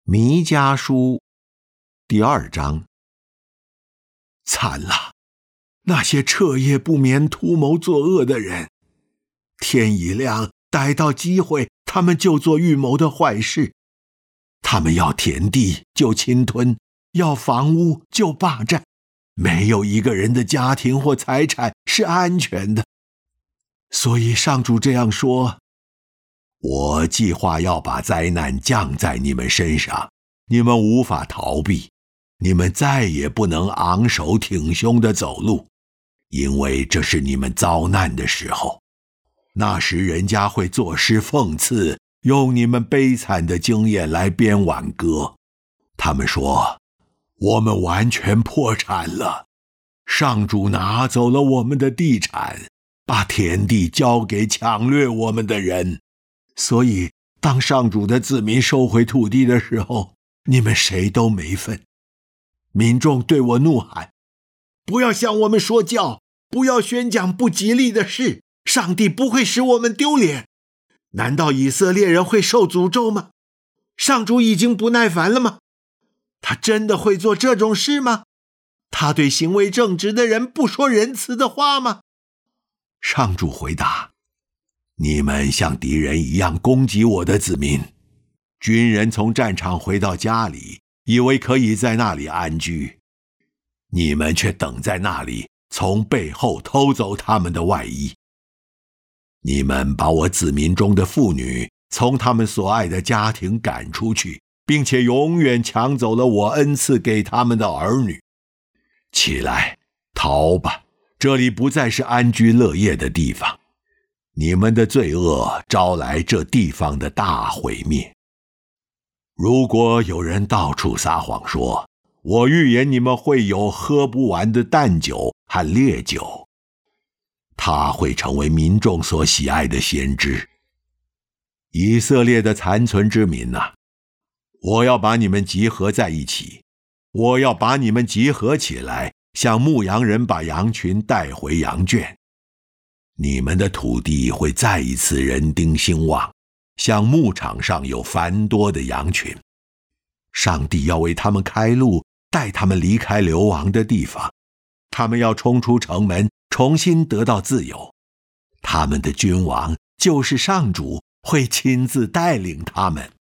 弥迦书第2章。惨了，那些彻夜不眠图谋作恶的人，天一亮，逮到机会，他们就做预谋的坏事。他们要田地就侵吞，要房屋就霸占，没有一个人的家庭或财产是安全的。所以上主这样说：我计划要把灾难降在你们身上，你们无法逃避，你们再也不能昂首挺胸地走路，因为这是你们遭难的时候。那时人家会作诗讽刺，用你们悲惨的经验来编挽歌。他们说，我们完全破产了，上主拿走了我们的地产，把田地交给抢掠我们的人。所以当上主的子民收回土地的时候，你们谁都没份。民众对我怒喊，不要向我们说教，不要宣讲不吉利的事，上帝不会使我们丢脸。难道以色列人会受诅咒吗？上主已经不耐烦了吗？他真的会做这种事吗？他对行为正直的人不说仁慈的话吗？上主回答，你们像敌人一样攻击我的子民。军人从战场回到家里，以为可以在那里安居，你们却等在那里，从背后偷走他们的外衣。你们把我子民中的妇女从他们所爱的家庭赶出去，并且永远抢走了我恩赐给他们的儿女。起来，逃吧，这里不再是安居乐业的地方。你们的罪恶招来这地方的大毁灭。如果有人到处撒谎说，我预言你们会有喝不完的淡酒和烈酒，他会成为民众所喜爱的先知。以色列的残存之民啊，我要把你们集合在一起，我要把你们集合起来，像牧羊人把羊群带回羊圈。你们的土地会再一次人丁兴旺，像牧场上有繁多的羊群。上帝要为他们开路，带他们离开流亡的地方。他们要冲出城门，重新得到自由。他们的君王就是上主，会亲自带领他们。